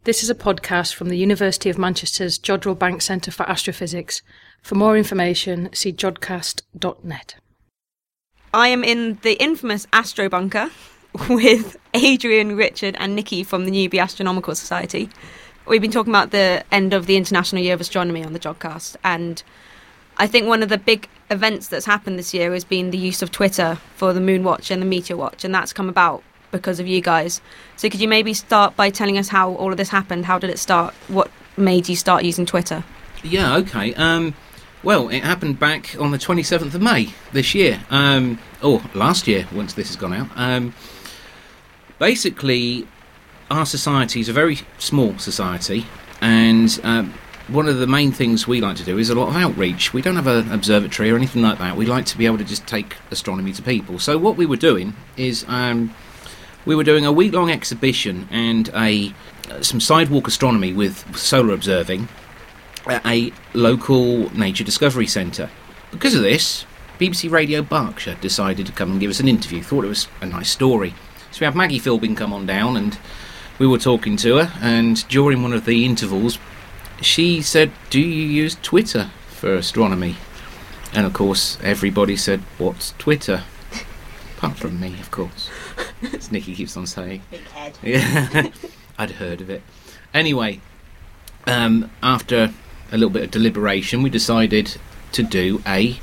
This is a podcast from the University of Manchester's Jodrell Bank Centre for Astrophysics. For more information, see jodcast.net. I am in the infamous Astro Bunker with Adrian, Richard and Nikki from the Newby Astronomical Society. We've been talking about the end of the International Year of Astronomy on the Jodcast, and I think one of the big events that's happened this year has been the use of Twitter for the Moon Watch and the Meteor Watch, and that's come about because of you guys. So could you maybe start by telling us how all of this happened? How did it start? What made you start using Twitter? Yeah, okay. Well, it happened back on the 27th of May this year. Or last year, once this has gone out. Basically, our society is a very small society, and one of the main things we like to do is a lot of outreach. We don't have an observatory or anything like that. We like to be able to just take astronomy to people. So what we were doing is we were doing a week-long exhibition and some sidewalk astronomy with solar observing at a local nature discovery centre. Because of this, BBC Radio Berkshire decided to come and give us an interview. Thought it was a nice story. So we had Maggie Philbin come on down, and we were talking to her, and during one of the intervals she said, "Do you use Twitter for astronomy?" And of course everybody said, "What's Twitter?" Apart from me, of course, as Nikki keeps on saying. Big head. Yeah, I'd heard of it. Anyway, after a little bit of deliberation, we decided to do a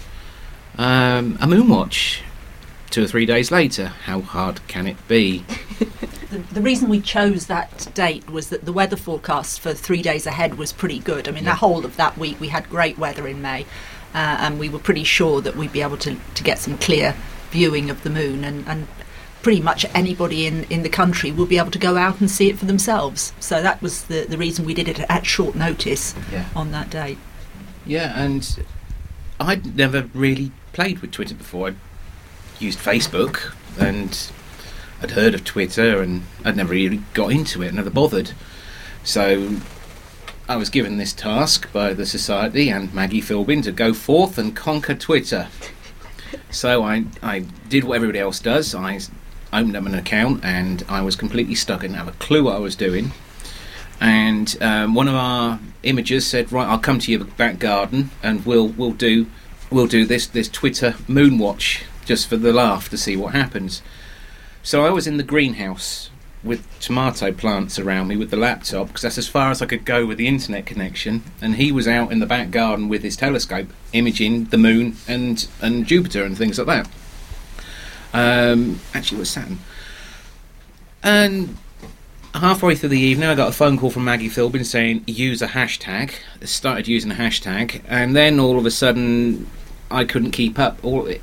moonwatch 2 or 3 days later. How hard can it be? The reason we chose that date was that the weather forecast for 3 days ahead was pretty good. I mean, the whole of that week we had great weather in May, and we were pretty sure that we'd be able to get some clear viewing of the moon, and pretty much anybody in the country will be able to go out and see it for themselves. So that was the reason we did it at short notice on that day. Yeah, and I'd never really played with Twitter before. I'd used Facebook, and I'd heard of Twitter, and I'd never really got into it, never bothered. So I was given this task by the Society and Maggie Philbin to go forth and conquer Twitter. So I did what everybody else does. I opened up an account, and I was completely stuck. I didn't have a clue what I was doing. And one of our imagers said, "Right, I'll come to your back garden, and we'll do this Twitter moon watch just for the laugh to see what happens." So I was in the greenhouse with tomato plants around me with the laptop, because that's as far as I could go with the internet connection, and he was out in the back garden with his telescope imaging the moon and Jupiter and things like that. Actually it was Saturn. And halfway through the evening I got a phone call from Maggie Philbin saying use a hashtag. I started using a hashtag, and then all of a sudden I couldn't keep up.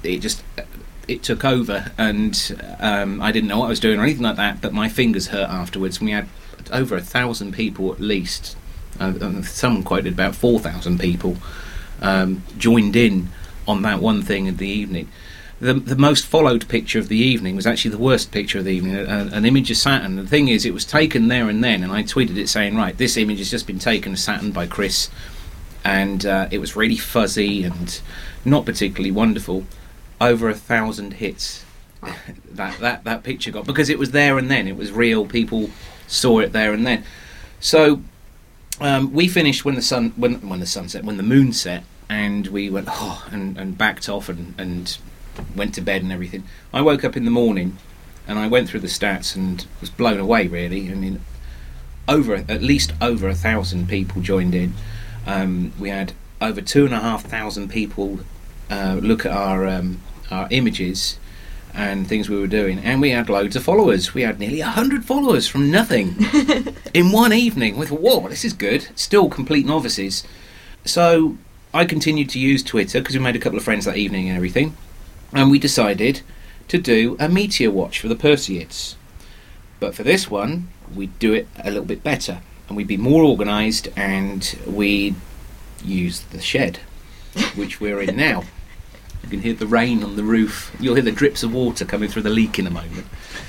It took over, and I didn't know what I was doing or anything like that, but my fingers hurt afterwards. We had over 1,000 people at least. Someone quoted about 4,000 people joined in on that one thing in the evening. The most followed picture of the evening was actually the worst picture of the evening, an image of Saturn. The thing is, it was taken there and then, and I tweeted it saying, right, this image has just been taken of Saturn by Chris, and it was really fuzzy and not particularly wonderful. Over 1,000 hits that picture got, because it was there and then. It was real. People saw it there and then. So we finished when the moon set, and we went and backed off and went to bed and everything. I woke up in the morning and I went through the stats and was blown away, really. I mean, at least over 1,000 people joined in. We had over 2,500 people look at our images and things we were doing, and we had loads of followers. We had nearly 100 followers from nothing in one evening. We thought, whoa, this is good. Still complete novices. So I continued to use Twitter because we made a couple of friends that evening and everything, and we decided to do a meteor watch for the Perseids. But for this one, we'd do it a little bit better, and we'd be more organised, and we'd use the shed, which we're in now. You can hear the rain on the roof. You'll hear the drips of water coming through the leak in a moment.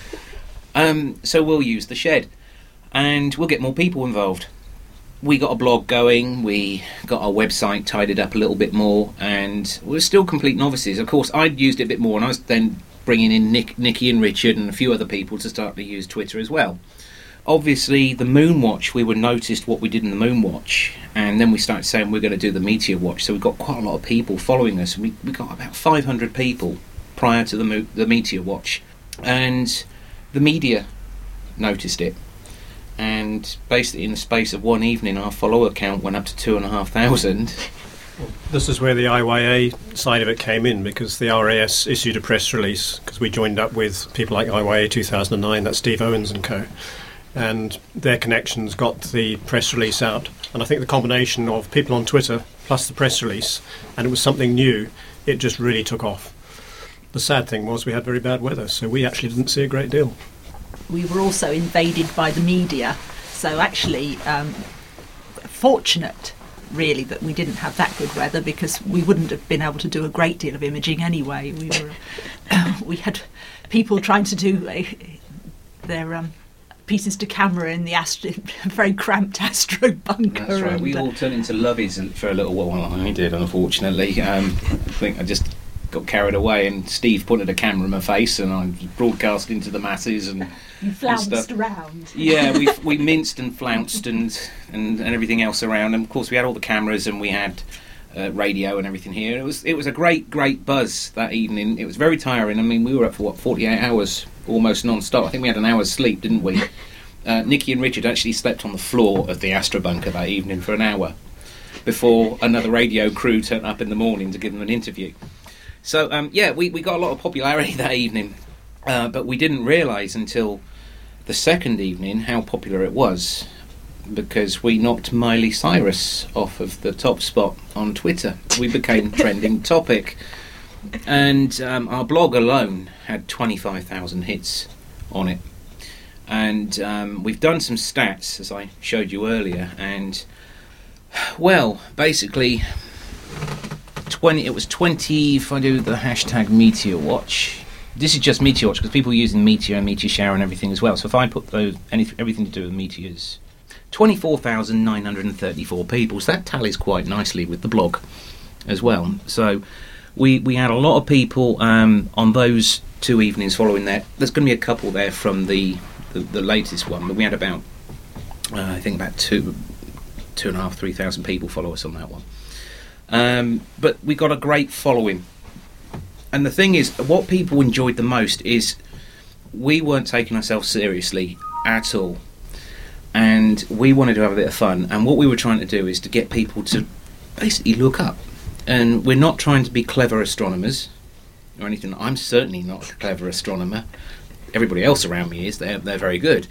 So we'll use the shed, and we'll get more people involved. We got a blog going, we got our website tidied up a little bit more, and we're still complete novices. Of course, I'd used it a bit more, and I was then bringing in Nikki and Richard and a few other people to start to use Twitter as well. obviously the moon watch, we were noticed what we did in the moon watch, and then we started saying we're going to do the meteor watch, so we got quite a lot of people following us. We got about 500 people prior to the meteor watch, and the media noticed it, and basically in the space of one evening our follower count went up to 2,500. This is where the IYA side of it came in, because the RAS issued a press release, because we joined up with people like IYA 2009, that's Steve Owens and co, and their connections got the press release out. And I think the combination of people on Twitter plus the press release, and it was something new, it just really took off. The sad thing was we had very bad weather, so we actually didn't see a great deal. We were also invaded by the media, so actually fortunate really that we didn't have that good weather, because we wouldn't have been able to do a great deal of imaging anyway. We had people trying to do their pieces to camera in the very cramped Astro bunker. That's right. We all turned into lovies for a little while. I did, unfortunately. I think I just got carried away, and Steve pointed a camera in my face, and I broadcast into the masses and you flounced around. Yeah, we minced and flounced and everything else around. And of course, we had all the cameras, and we had radio and everything here. It was a great buzz that evening. It was very tiring. I mean, we were up for 48 hours almost non-stop. I think we had an hour's sleep, didn't we? Nikki and Richard actually slept on the floor of the Astro bunker that evening for an hour before another radio crew turned up in the morning to give them an interview. So we got a lot of popularity that evening, but we didn't realise until the second evening how popular it was, because we knocked Miley Cyrus off of the top spot on Twitter. We became trending topic, and our blog alone had 25,000 hits on it. And we've done some stats, as I showed you earlier, and well, basically it was 20, if I do the hashtag Meteor Watch. This is just Meteor Watch, because people are using Meteor and Meteor Shower and everything as well. So if I put everything to do with meteors, 24,934 people. So that tallies quite nicely with the blog as well. So we had a lot of people on those 2 evenings following that. There's going to be a couple there from the latest one, but we had about I think about 2,500, 3,000 people follow us on that one. But we got a great following. And the thing is, what people enjoyed the most is we weren't taking ourselves seriously at all. And we wanted to have a bit of fun. And what we were trying to do is to get people to basically look up. And we're not trying to be clever astronomers or anything. I'm certainly not a clever astronomer. Everybody else around me is. They're very good.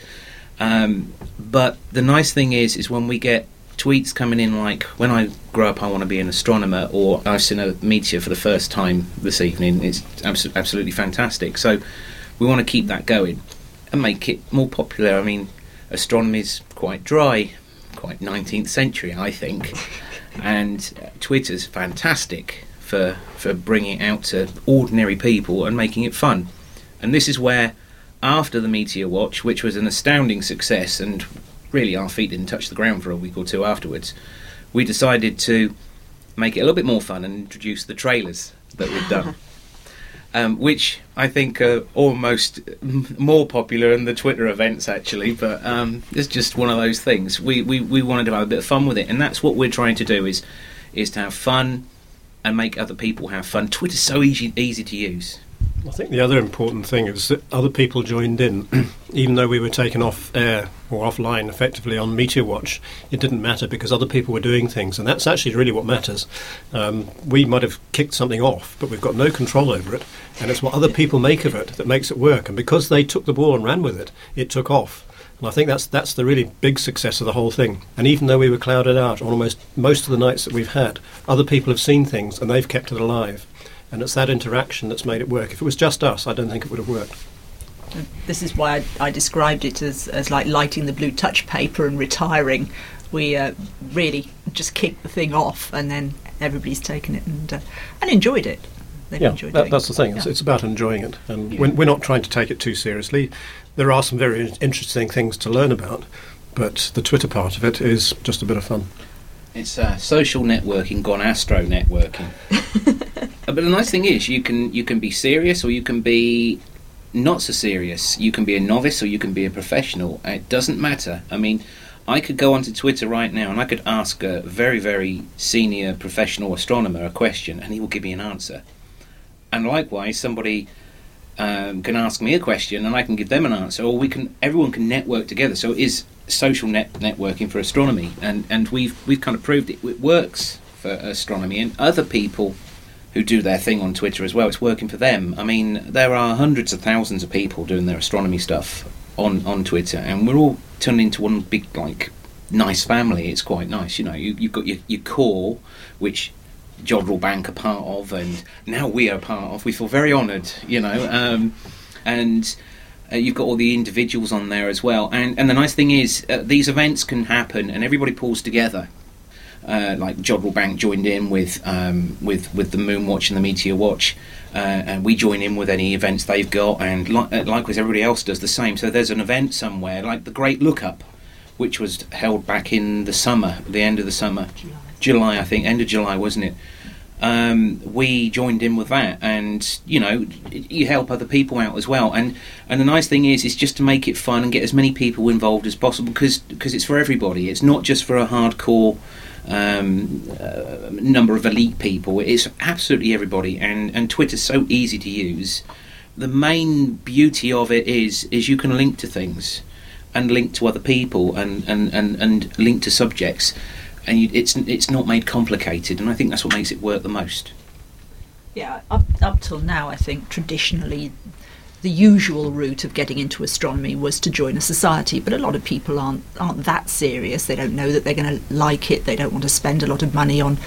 But the nice thing is when we get tweets coming in like, when I grow up I want to be an astronomer, or I've seen a meteor for the first time this evening. It's absolutely fantastic. So we want to keep that going and make it more popular. I mean, astronomy is quite dry, quite 19th century, I think, and Twitter's fantastic for bringing it out to ordinary people and making it fun. And this is where, after the Meteor Watch, which was an astounding success, and really our feet didn't touch the ground for a week or two afterwards, we decided to make it a little bit more fun and introduce the trailers that we've done, which I think are almost more popular than the Twitter events actually, but it's just one of those things. We wanted to have a bit of fun with it, and that's what we're trying to do, is to have fun and make other people have fun. Twitter's so easy to use. I think the other important thing is that other people joined in. Even though we were taken off air or offline effectively on Meteor Watch, it didn't matter because other people were doing things, and that's actually really what matters. We might have kicked something off, but we've got no control over it, and it's what other people make of it that makes it work. And because they took the ball and ran with it, it took off. And I think that's the really big success of the whole thing. And even though we were clouded out on almost most of the nights that we've had, other people have seen things and they've kept it alive. And it's that interaction that's made it work. If it was just us, I don't think it would have worked. This is why I described it as like lighting the blue touch paper and retiring. We really just kicked the thing off, and then everybody's taken it and enjoyed it. They've enjoyed doing that's the thing. it. It's about enjoying it. And we're not trying to take it too seriously. There are some very interesting things to learn about, but the Twitter part of it is just a bit of fun. It's social networking gone astro networking. But the nice thing is you can be serious, or you can be not so serious. You can be a novice or you can be a professional. It doesn't matter. I mean, I could go onto Twitter right now and I could ask a very, very senior professional astronomer a question and he will give me an answer. And likewise, somebody can ask me a question and I can give them an answer, or everyone can network together. So it is social networking for astronomy, and we've kind of proved it works for astronomy, and other people who do their thing on Twitter as well, it's working for them. I mean, there are hundreds of thousands of people doing their astronomy stuff on Twitter, and we're all turned into one big, like, nice family. It's quite nice, you know. You've got your core, which Jodrell Bank are part of, and now we are part of. We feel very honoured, you know, and you've got all the individuals on there as well. And the nice thing is, these events can happen, and everybody pulls together. Like Jodrell Bank joined in with the Moon Watch and the Meteor Watch, and we join in with any events they've got, and likewise everybody else does the same. So there's an event somewhere, like the Great Lookup, which was held back in the summer, the end of the summer, July I think, end of July, wasn't it? We joined in with that, and you know, you help other people out as well. And the nice thing is just to make it fun and get as many people involved as possible, because it's for everybody. It's not just for a hardcore number of elite people. It's absolutely everybody, and Twitter's so easy to use. The main beauty of it is you can link to things and link to other people and link to subjects, and it's not made complicated, and I think that's what makes it work the most. Yeah, up till now, I think traditionally the usual route of getting into astronomy was to join a society, but a lot of people aren't that serious. They don't know that they're going to like it. They don't want to spend a lot of money on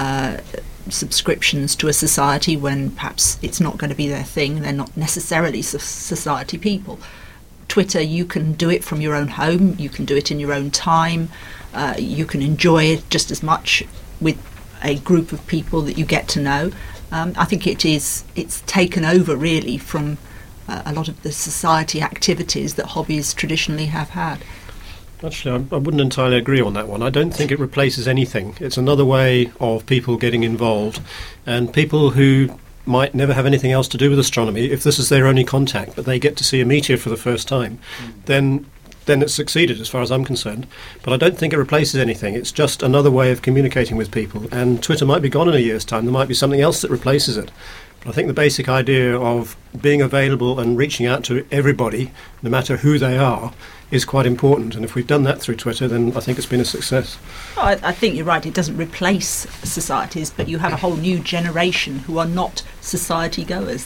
subscriptions to a society when perhaps it's not going to be their thing. They're not necessarily society people. Twitter, you can do it from your own home. You can do it in your own time. You can enjoy it just as much with a group of people that you get to know. I think it's taken over really from a lot of the society activities that hobbies traditionally have had. Actually, I wouldn't entirely agree on that one. I don't think it replaces anything. It's another way of people getting involved, and people who might never have anything else to do with astronomy, if this is their only contact, but they get to see a meteor for the first time, then it's succeeded as far as I'm concerned. But I don't think it replaces anything. It's just another way of communicating with people, and Twitter might be gone in a year's time. There might be something else that replaces it. But I think the basic idea of being available and reaching out to everybody, no matter who they are, is quite important. And if we've done that through Twitter, then I think it's been a success. Well, I think you're right. It doesn't replace societies, but you have a whole new generation who are not society goers.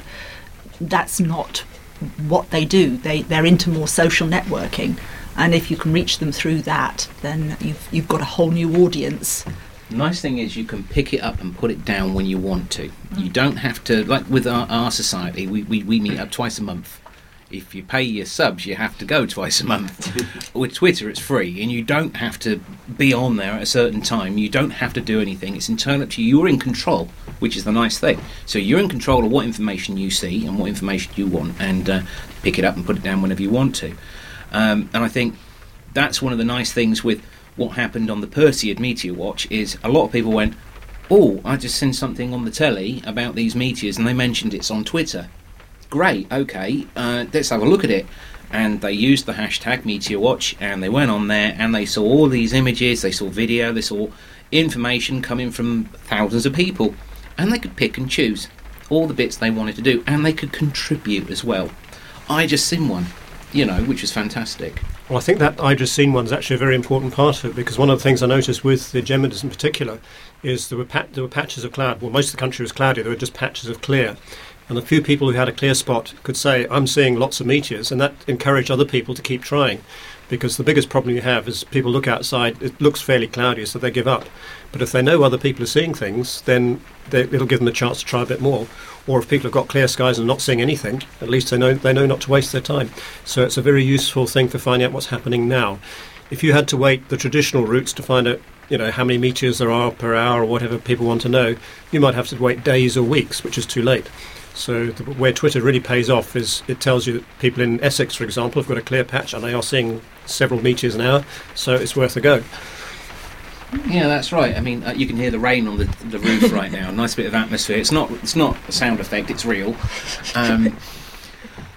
That's not what they do. They're into more social networking, and if you can reach them through that, then you've got a whole new audience. The nice thing is you can pick it up and put it down when you want to. You don't have to, like with our society, we meet up twice a month. If you pay your subs, you have to go twice a month. With Twitter, it's free, and you don't have to be on there at a certain time. You don't have to do anything. It's entirely up to you. You're in control, which is the nice thing. So you're in control of what information you see and what information you want, and pick it up and put it down whenever you want to. And I think that's one of the nice things with what happened on the Perseid Meteor Watch, is a lot of people went, oh, I just seen something on the telly about these meteors and they mentioned it's on Twitter. Great, okay, let's have a look at it. And they used the hashtag Meteor Watch, and they went on there and they saw all these images, they saw video, they saw information coming from thousands of people, and they could pick and choose all the bits they wanted to do, and they could contribute as well. I just seen one, which was fantastic. Well, I think that I just seen one's actually a very important part of it, because one of the things I noticed with the Geminis in particular is there were patches of cloud. Well, most of the country was cloudy, there were just patches of clear. And a few people who had a clear spot could say, I'm seeing lots of meteors, and that encouraged other people to keep trying. Because the biggest problem you have is people look outside, it looks fairly cloudy, so they give up. But if they know other people are seeing things, then it'll give them a chance to try a bit more. Or if people have got clear skies and not seeing anything, at least they know not to waste their time. So it's a very useful thing for finding out what's happening now. If you had to wait the traditional routes to find out, how many meteors there are per hour or whatever people want to know, you might have to wait days or weeks, which is too late. So where Twitter really pays off is it tells you that people in Essex, for example, have got a clear patch and they are seeing several meteors an hour, so it's worth a go. Yeah, that's right. I mean, you can hear the rain on the roof right now. Nice bit of atmosphere. It's not a sound effect. It's real.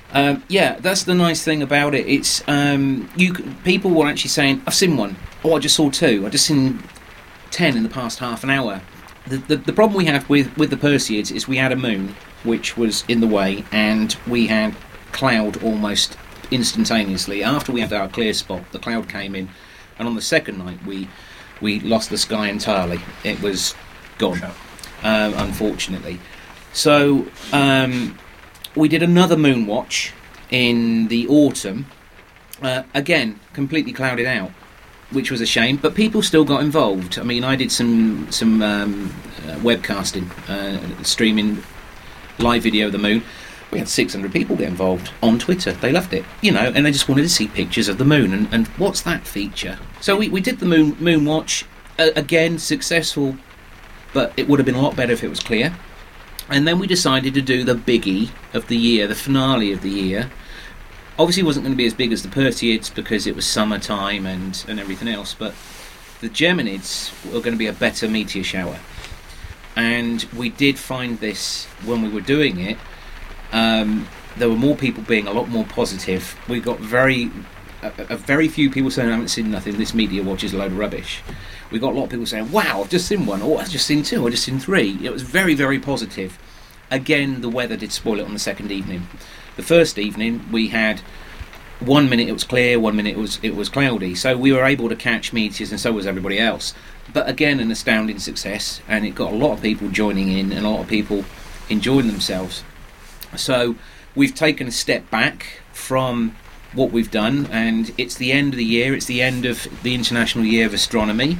Yeah, that's the nice thing about it. It's people were actually saying, "I've seen one. Oh, I just saw 2. I just seen 10 in the past half an hour." The problem we had with the Perseids is we had a moon which was in the way, and we had cloud almost instantaneously. After we had our clear spot, the cloud came in, and on the second night we lost the sky entirely. It was gone, unfortunately. So we did another moon watch in the autumn, again completely clouded out, which was a shame, but people still got involved. I mean, I did some webcasting, streaming live video of the moon. We had 600 people get involved on Twitter. They loved it, and they just wanted to see pictures of the moon. And what's that feature? So we did the moon watch, again, successful, but it would have been a lot better if it was clear. And then we decided to do the biggie of the year, the finale of the year. Obviously it wasn't going to be as big as the Perseids because it was summertime and everything else, but the Geminids were going to be a better meteor shower. And we did find this when we were doing it. There were more people being a lot more positive. We got very few people saying, "I haven't seen nothing, this meteor watch is a load of rubbish." We got a lot of people saying, "Wow, I've just seen one," or "I've just seen 2, I've just seen 3. It was very, very positive. Again, the weather did spoil it on the second evening. The first evening we had 1 minute it was clear, 1 minute it was cloudy, so we were able to catch meteors, and so was everybody else. But again, an astounding success, and it got a lot of people joining in and a lot of people enjoying themselves. So we've taken a step back from what we've done, and it's the end of the year, it's the end of the International Year of Astronomy,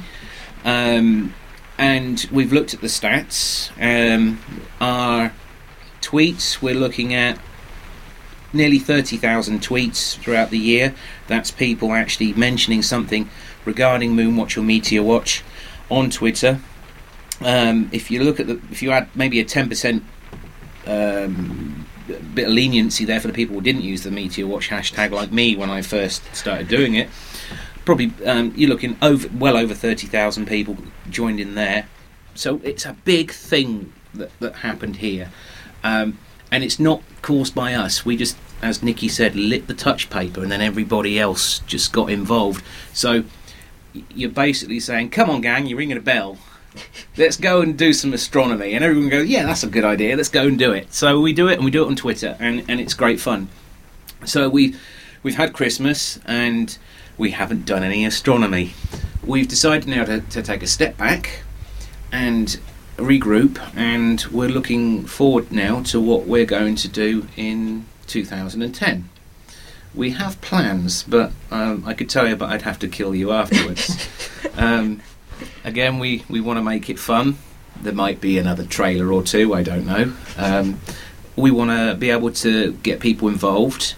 and we've looked at the stats. Our tweets, we're looking at nearly 30,000 tweets throughout the year. That's people actually mentioning something regarding Moonwatch or Meteor Watch on Twitter. If you add maybe a 10% bit of leniency there for the people who didn't use the Meteor Watch hashtag, like me when I first started doing it, probably you're looking well over 30,000 people joined in there. So it's a big thing that happened here. And it's not caused by us. We just, as Nikki said, lit the touch paper, and then everybody else just got involved. So you're basically saying, "Come on, gang, you're ringing a bell. Let's go and do some astronomy." And everyone goes, "Yeah, that's a good idea. Let's go and do it." So we do it, and we do it on Twitter, and it's great fun. So we've had Christmas, and we haven't done any astronomy. We've decided now to take a step back and regroup, and we're looking forward now to what we're going to do in 2010. We have plans, but I could tell you, but I'd have to kill you afterwards. Again, we want to make it fun. There might be another trailer or 2, I don't know. We want to be able to get people involved,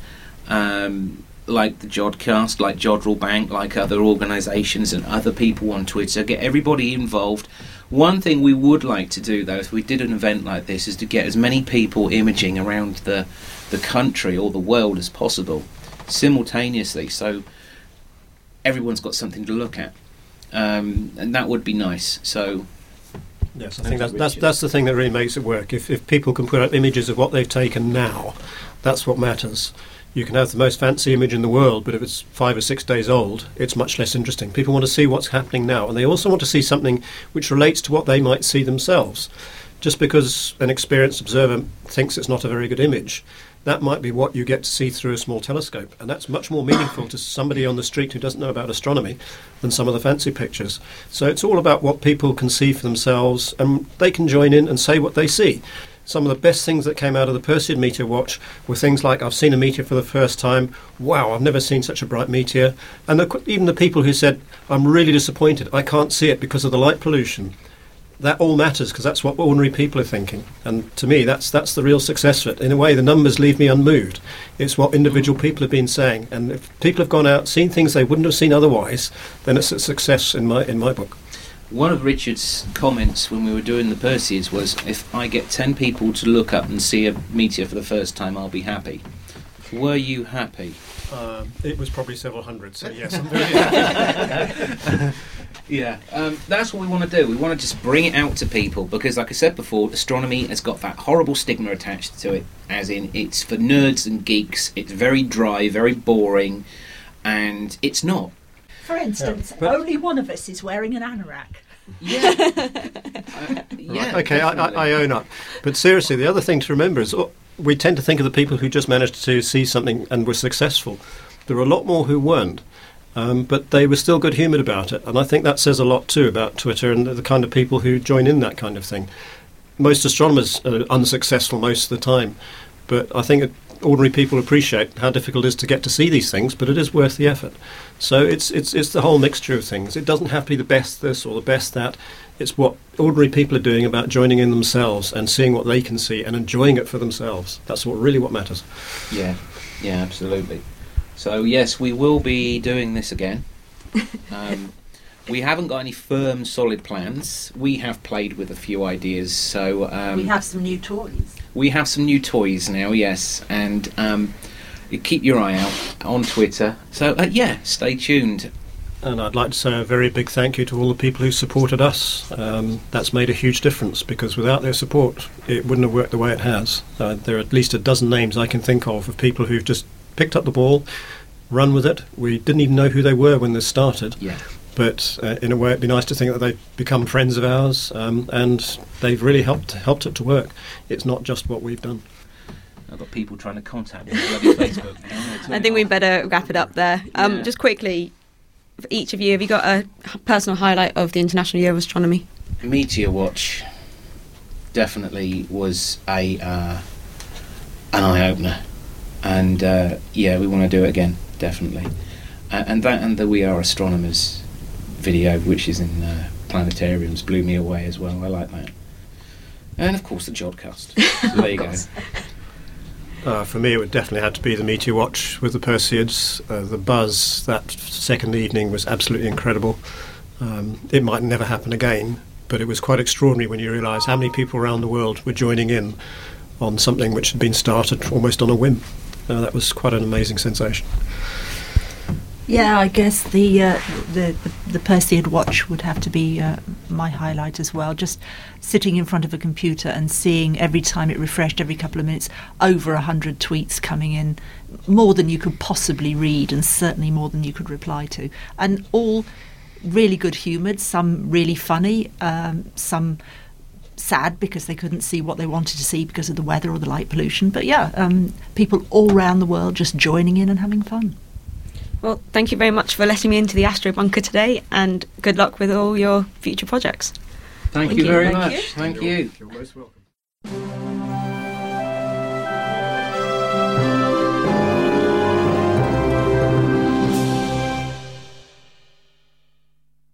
like the Jodcast, like Jodrell Bank, like other organisations and other people on Twitter, get everybody involved. One thing we would like to do, though, if we did an event like this, is to get as many people imaging around the country or the world as possible simultaneously, so everyone's got something to look at, and that would be nice. So yes, I think that's the thing that really makes it work. If people can put up images of what they've taken now, that's what matters. You can have the most fancy image in the world, but if it's 5 or 6 days old, it's much less interesting. People want to see what's happening now, and they also want to see something which relates to what they might see themselves. Just because an experienced observer thinks it's not a very good image, that might be what you get to see through a small telescope, and that's much more meaningful to somebody on the street who doesn't know about astronomy than some of the fancy pictures. So it's all about what people can see for themselves, and they can join in and say what they see. Some of the best things that came out of the Perseid Meteor Watch were things like, "I've seen a meteor for the first time. Wow, I've never seen such a bright meteor." And even the people who said, "I'm really disappointed. I can't see it because of the light pollution." That all matters, because that's what ordinary people are thinking. And to me, that's the real success of it. In a way, the numbers leave me unmoved. It's what individual people have been saying. And if people have gone out, seen things they wouldn't have seen otherwise, then it's a success in my book. One of Richard's comments when we were doing the Perseids was, "If I get 10 people to look up and see a meteor for the first time, I'll be happy." Were you happy? It was probably several hundred, so yes, I'm very happy. Yeah, that's what we want to do. We want to just bring it out to people because, like I said before, astronomy has got that horrible stigma attached to it, as in it's for nerds and geeks. It's very dry, very boring, and it's not. For instance, but- only one of us is wearing an anorak. Yeah. Right, okay, I own up. But seriously, the other thing to remember is we tend to think of the people who just managed to see something and were successful. There are a lot more who weren't. But they were still good-humoured about it, and I think that says a lot too about Twitter and the kind of people who join in that kind of thing. Most astronomers are unsuccessful most of the time, but I think ordinary people appreciate how difficult it is to get to see these things, but it is worth the effort. So it's the whole mixture of things. It doesn't have to be the best this or the best that. It's what ordinary people are doing about joining in themselves and seeing what they can see and enjoying it for themselves. That's what matters. Yeah, absolutely. So yes, we will be doing this again. We haven't got any firm, solid plans. We have played with a few ideas. So We have some new toys. we have some new toys now, yes, and you keep your eye out on Twitter. So stay tuned. And I'd like to say a very big thank you to all the people who supported us. That's made a huge difference because without their support, it wouldn't have worked the way it has. There are at least a dozen names I can think of people who've just picked up the ball, run with it. We didn't even know who they were when this started. Yeah. But in a way, it'd be nice to think that they've become friends of ours, and they've really helped it to work. It's not just what we've done. I've got people trying to contact me on bloody Facebook now. I think we better wrap it up there. Yeah. Just quickly, for each of you, have you got a personal highlight of the International Year of Astronomy? Meteor Watch definitely was an eye-opener. And we want to do it again, definitely. And the We Are Astronomers video, which is in planetariums, blew me away as well. I like that. And of course the Jodcast. So there you go. For me, it would definitely have to be the Meteor Watch with the Perseids. The buzz that second evening was absolutely incredible. It might never happen again, but it was quite extraordinary when you realise how many people around the world were joining in on something which had been started almost on a whim. That was quite an amazing sensation. Yeah, I guess the Perseid watch would have to be my highlight as well. Just sitting in front of a computer and seeing every time it refreshed, every couple of minutes, over 100 tweets coming in, more than you could possibly read, and certainly more than you could reply to, and all really good-humoured. Some really funny, some sad because they couldn't see what they wanted to see because of the weather or the light pollution. But people all around the world just joining in and having fun. Well, thank you very much for letting me into the Astro Bunker today, and good luck with all your future projects. Thank you very Thank much. you. Thank you. You're most welcome.